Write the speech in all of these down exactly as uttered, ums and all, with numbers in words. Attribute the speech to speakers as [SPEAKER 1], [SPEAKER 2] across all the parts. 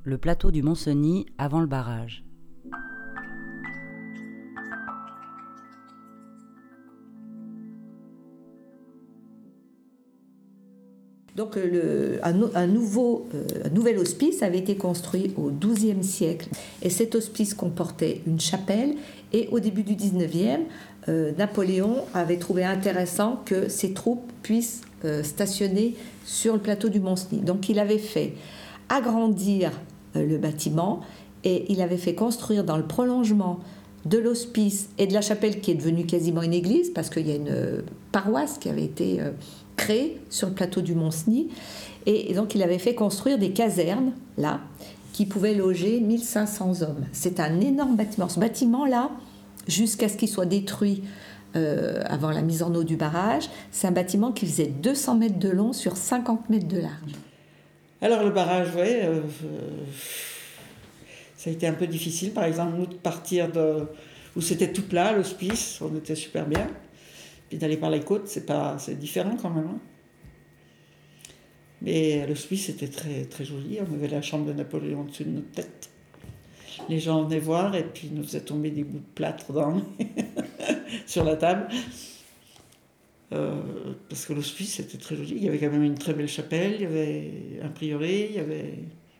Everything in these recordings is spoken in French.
[SPEAKER 1] le plateau du Mont-Cenis avant le barrage.
[SPEAKER 2] Donc le, un, un, nouveau, euh, un nouvel hospice avait été construit au douzième siècle. Et cet hospice comportait une chapelle. Et au début du dix-neuvième, euh, Napoléon avait trouvé intéressant que ses troupes puissent euh, stationner sur le plateau du Mont-Cenis. Donc il avait fait agrandir euh, le bâtiment et il avait fait construire dans le prolongement de l'hospice et de la chapelle qui est devenue quasiment une église parce qu'il y a une euh, paroisse qui avait été... Euh, créé sur le plateau du Mont-Cenis. Et donc, il avait fait construire des casernes, là, qui pouvaient loger mille cinq cents hommes. C'est un énorme bâtiment. Ce bâtiment-là, jusqu'à ce qu'il soit détruit euh, avant la mise en eau du barrage, c'est un bâtiment qui faisait deux cents mètres de long sur cinquante mètres de large.
[SPEAKER 3] Alors, le barrage, oui, euh, ça a été un peu difficile. Par exemple, nous, de partir de, où c'était tout plat, l'hospice, on était super bien. Puis d'aller par les côtes, c'est, pas, c'est différent quand même. Hein. Mais l'hospice, c'était très, très joli. On avait la chambre de Napoléon au-dessus de notre tête. Les gens venaient voir et puis nous faisaient tomber des bouts de plâtre dans sur la table. Euh, parce que l'hospice, c'était très joli. Il y avait quand même une très belle chapelle, il y avait un prieuré, il y avait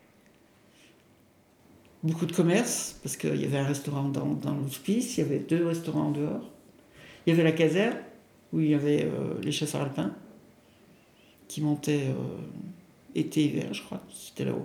[SPEAKER 3] beaucoup de commerce, parce qu'il y avait un restaurant dans, dans l'hospice, il y avait deux restaurants en dehors. Il y avait la caserne, où il y avait euh, les chasseurs alpins qui montaient euh, été et hiver, je crois, c'était là-haut.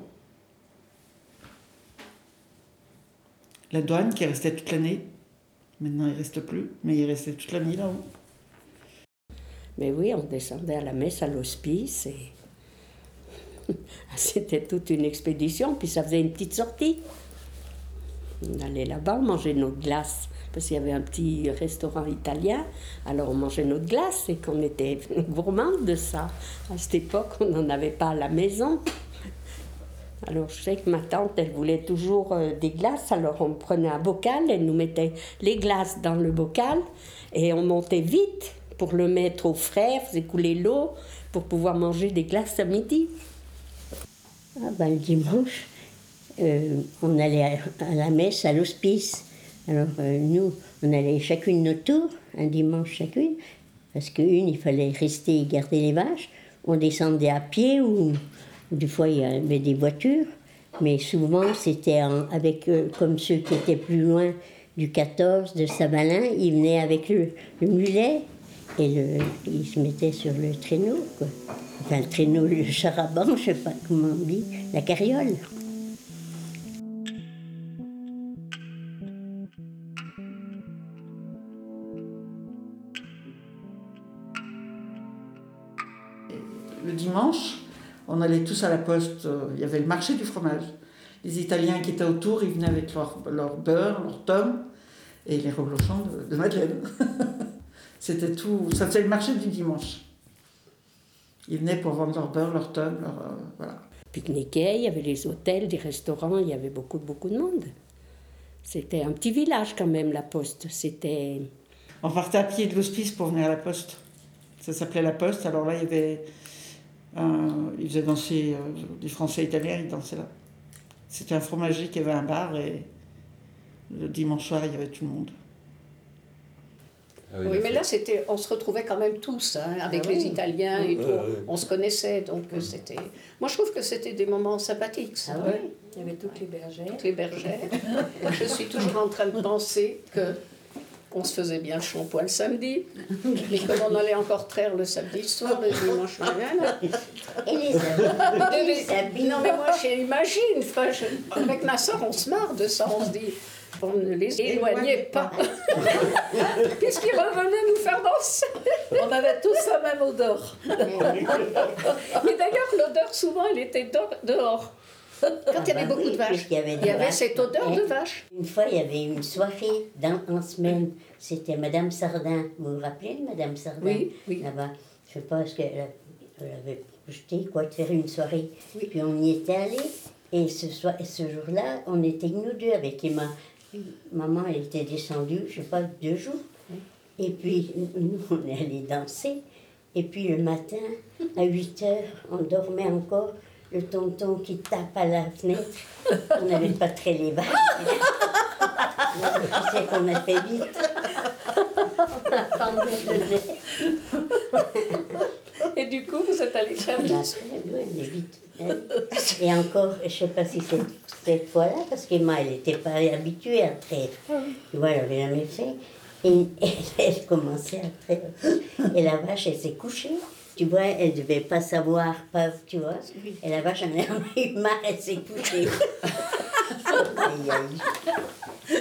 [SPEAKER 3] La douane qui restait toute l'année, maintenant il ne reste plus, mais il restait toute l'année là-haut.
[SPEAKER 4] Mais oui, on descendait à la messe à l'hospice et c'était toute une expédition, puis ça faisait une petite sortie. On allait là-bas, on mangeait notre glace. Parce qu'il y avait un petit restaurant italien, alors on mangeait notre glace et qu'on était gourmands de ça. À cette époque, on n'en avait pas à la maison. Alors je sais que ma tante, elle voulait toujours euh, des glaces, alors on prenait un bocal, elle nous mettait les glaces dans le bocal et on montait vite pour le mettre au frais, faisait couler l'eau pour pouvoir manger des glaces à midi.
[SPEAKER 5] Ah ben, le dimanche, euh, on allait à, à la messe à l'hospice. Alors euh, nous, on allait chacune notre tour, un dimanche chacune, parce qu'une, il fallait rester et garder les vaches. On descendait à pied ou, ou des fois il y avait des voitures, mais souvent c'était en, avec eux, comme ceux qui étaient plus loin du quatorze, de Saint-Malin, ils venaient avec le, le mulet et le, ils se mettaient sur le traîneau, quoi. Enfin le traîneau, le charaban, je ne sais pas comment on dit, la carriole.
[SPEAKER 3] Le dimanche, on allait tous à la poste, il y avait le marché du fromage. Les Italiens qui étaient autour, ils venaient avec leur, leur beurre, leur tome et les reblochons de, de Madeleine. C'était tout, ça faisait le marché du dimanche. Ils venaient pour vendre leur beurre, leur tome, leur, euh, voilà.
[SPEAKER 4] Pique-niquaient, il y avait les hôtels, des restaurants, il y avait beaucoup, beaucoup de monde. C'était un petit village quand même, la poste. C'était...
[SPEAKER 3] On partait à pied de l'hospice pour venir à la poste. Ça s'appelait la poste, alors là il y avait... Euh, ils faisaient danser, euh, les Français et Italiens, ils dansaient là. C'était un fromager qui avait un bar et le dimanche soir, il y avait tout le monde.
[SPEAKER 6] Ah oui, oui mais là, c'était, on se retrouvait quand même tous, hein, avec ah, les oui. Italiens et tout. Euh, on se connaissait, donc euh, c'était... Moi, je trouve que c'était des moments sympathiques. Ça.
[SPEAKER 4] Ah oui, il y avait toutes les bergères.
[SPEAKER 6] Toutes les bergères. Je suis toujours en train de penser que on se faisait bien le shampoing le samedi, mais comme on allait encore traire le samedi soir, le dimanche matin.
[SPEAKER 5] Et les habits.
[SPEAKER 6] les habits. Non, mais moi, j'imagine, enfin, je, avec ma soeur, on se marre de ça, on se dit, on ne les éloignait pas. Puisqu'ils revenaient nous faire danser.
[SPEAKER 7] On avait tous la même odeur.
[SPEAKER 6] Et d'ailleurs, l'odeur, souvent, elle était dehors. Quand il y avait beaucoup de vaches, il y avait, il y avait cette odeur de vache.
[SPEAKER 5] Une fois, il y avait une soirée dans, en semaine. C'était Madame Sardin. Vous vous rappelez de Madame Sardin?
[SPEAKER 6] Oui, oui.
[SPEAKER 5] Là-bas. Je ne sais pas, est-ce qu'elle elle avait jeté quoi, de faire une soirée. Oui. Puis on y était allés. Et ce, soir, et ce jour-là, on était nous deux avec Emma. Maman, elle était descendue, je ne sais pas, deux jours. Et puis, nous, on est allés danser. Et puis, le matin, à huit heures, on dormait encore. le tonton qui tape à la fenêtre. On n'avait pas très les vaches. Tu sais qu'on a fait vite.
[SPEAKER 6] Et du coup, vous êtes allé chercher.
[SPEAKER 5] Oui, on est vite. Et encore, je ne sais pas si c'est cette fois-là, parce qu'Emma, elle n'était pas habituée à traire. Tu vois, elle n'avait jamais fait. Et elle, elle commençait à traire. Et la vache, elle s'est couchée. Tu vois, elle ne devait pas savoir, pas, tu vois. Et la vache, elle en a eu marre, elle s'est couchée. Aïe, aïe.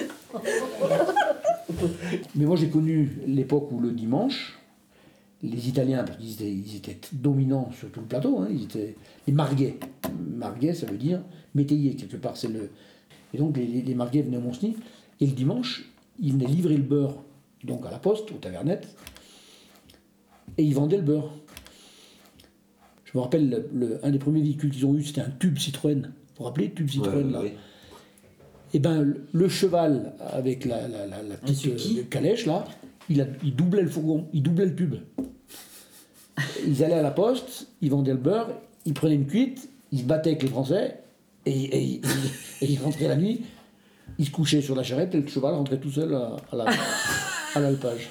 [SPEAKER 8] Mais moi, j'ai connu l'époque où le dimanche, les Italiens, parce qu'ils étaient, ils étaient dominants sur tout le plateau, hein, ils étaient les marguais. Marguais, ça veut dire métayer, quelque part. C'est le... Et donc, les, les marguais venaient au Mont-Cenis, et le dimanche, ils venaient livrer le beurre donc à la poste, aux tavernettes, et ils vendaient le beurre. Je me rappelle, le, le, un des premiers véhicules qu'ils ont eu, c'était un tube Citroën. Vous vous rappelez, tube Citroën, ouais, là oui. Et ben le, le cheval, avec la, la, la, la petite euh, calèche, là, il, a, il doublait le fourgon, il doublait le tube. Ils allaient à la poste, ils vendaient le beurre, ils prenaient une cuite, ils se battaient avec les Français, et, et, et, et ils rentraient la nuit, ils se couchaient sur la charrette, et le cheval rentrait tout seul à, à, la, à l'alpage.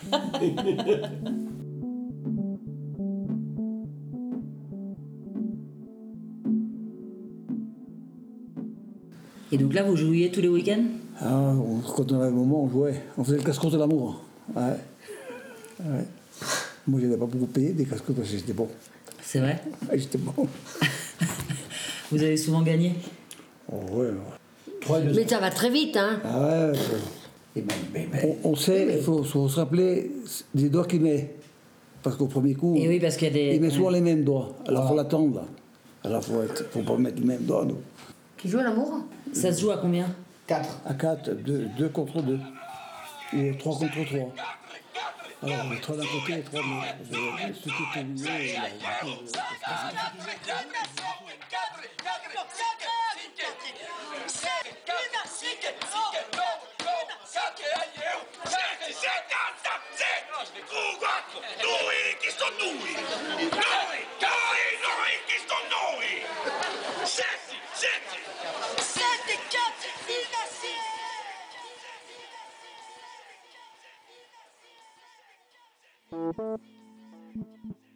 [SPEAKER 1] Et donc là, vous jouiez tous les week-ends?
[SPEAKER 9] Ah, quand on avait un moment, on jouait. On faisait le casse-croûte de l'amour. Ouais. Ouais. Moi, je n'avais pas beaucoup payé des casse-croûtes parce que j'étais bon.
[SPEAKER 1] C'est vrai?
[SPEAKER 9] Ouais, j'étais bon.
[SPEAKER 1] Vous avez souvent gagné?
[SPEAKER 9] Oh, ouais, ouais.
[SPEAKER 10] Mais ça va très vite, hein?
[SPEAKER 9] Ah ouais.
[SPEAKER 8] Et ben, ben, ben.
[SPEAKER 9] On, on sait, il faut, faut se rappeler des doigts qu'il met. Parce qu'au premier coup,
[SPEAKER 1] Et oui, parce qu'il y a des...
[SPEAKER 9] il met souvent
[SPEAKER 1] ouais.
[SPEAKER 9] les mêmes doigts. Alors, il
[SPEAKER 8] Ah.
[SPEAKER 9] faut l'attendre. Alors, il ne faut pas mettre les mêmes doigts, nous.
[SPEAKER 10] Qui joue à l'amour?
[SPEAKER 1] Ça se joue à combien?
[SPEAKER 3] Quatre.
[SPEAKER 9] À quatre, deux, deux contre deux. Et trois contre trois. Alors, les trois d'un côté et trois de l'autre. Ce qui est au milieu, et là,
[SPEAKER 11] Thank you.